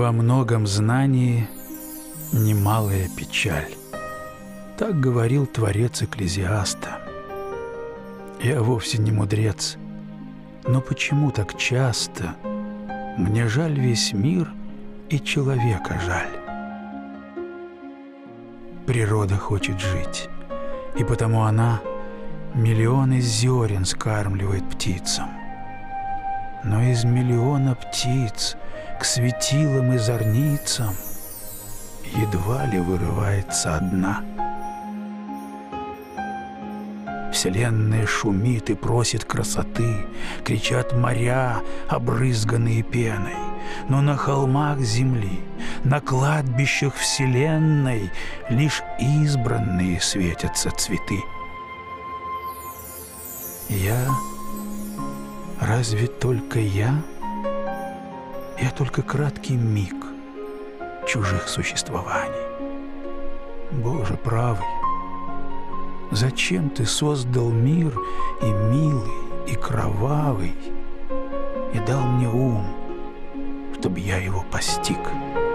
во многом знании немалая печаль. Так говорил творец Экклезиаста. Я вовсе не мудрец, но почему так часто мне жаль весь мир и человека жаль? Природа хочет жить, и потому она миллионы зерен скармливает птицам. Но из миллиона птиц к светилам и зорницам едва ли вырывается одна. Вселенная шумит и просит красоты, кричат моря, обрызганные пеной. Но на холмах земли, на кладбищах вселенной лишь избранные светятся цветы. Я? Разве только я? Я только краткий миг чужих существований. Боже правый, зачем ты создал мир и милый, и кровавый, и дал мне ум, чтобы я его постиг?